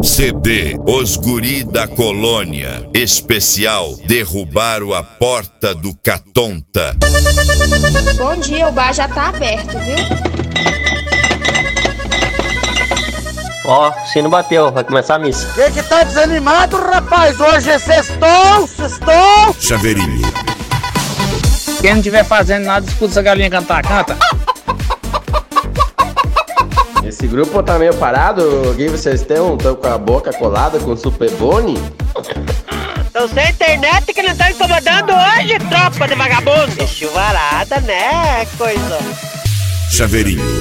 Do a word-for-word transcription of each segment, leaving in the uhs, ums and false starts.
C D Os Guri da Colônia. Especial Derrubaram a Porta do Catonta. Bom dia, o bar já tá aberto, viu? Ó, o sino bateu, vai começar a missa. Que que tá desanimado, rapaz? Hoje é sextou, sextou. Chaveirinho. Quem não estiver fazendo nada, escuta essa galinha cantar, canta. Esse grupo tá meio parado, o que vocês estão? Estão com a boca colada com o Super Boni? Estão sem internet que não estão incomodando hoje, tropa de vagabundo. É chuvarada, né, coisa? Chaveirinho.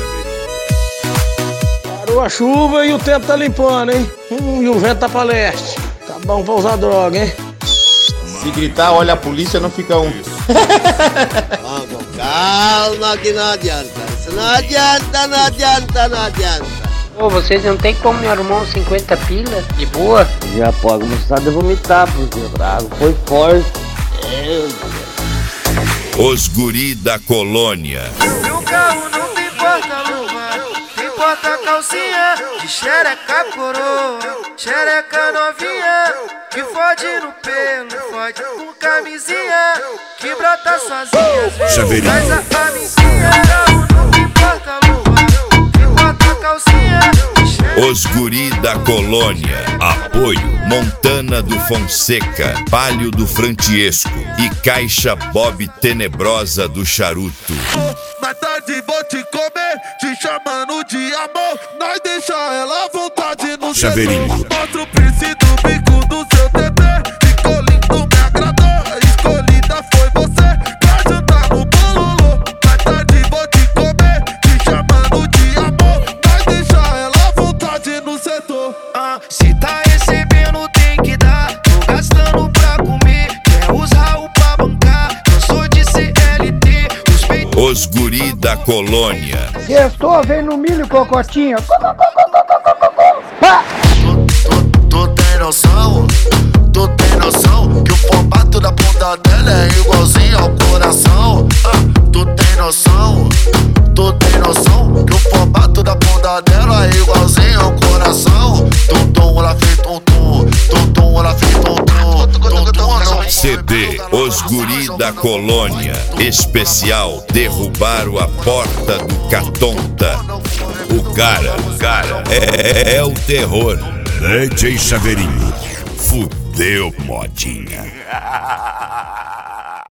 Parou a chuva e o tempo tá limpando, hein? Hum, e o vento tá pra leste. Tá bom pra usar droga, hein? Se gritar, olha a polícia, não fica um. Vamos, calma que não adianta. Isso não adianta, não adianta, não adianta. Ô, vocês não tem como me arrumar uns cinquenta pila de boa? Já pode começar a vomitar, porque o trago foi forte. Os Guri da Colônia. E o carro não tem porta-luva, tem porta-calcinha, de xereca coroa, xereca novinha, que fode no pelo, fode com camisinha, que brota sozinha, Chaveirinho. faz a amiguinha. O carro não tem porta-luva, tem porta-calcinha, de xereca. Os Guri da Colônia. Apoio Montana do Fonseca, Palio do Frantiesco e Caixa Bob Tenebrosa do Charuto. Mais tarde vou te comer, te chamando de amor. Nós deixa ela à vontade no Chaveirinho. Mostra o príncipe do bico do seu bebê. Ficou lindo, me agradou. Escolhida foi você pra jantar no bololô. Mais tarde vou te comer, te chamando de amor. Nós deixa ela à vontade no setor. Ah, se tá recebendo tem que dar. Tô gastando pra comer, quer usar o pra bancar. Eu sou de C L T. Os Guri da Colônia. Sextou, vem no milho, cocotinha. Tu, tu tem noção? Tu tem noção que o formato da ponta dela é igualzinho ao coração? Ah, tu tem noção? Tu tem noção que o formato da ponta dela é igualzinho ao coração? Tum tum, ela fez tum tum, tum tum, ela fez tum tum, tum tum. C D Os Guri da Colônia. Especial Derrubaram a Porta do Catonta. O cara, o cara é, é o terror. D J Chaveirinho. Fudeu, modinha.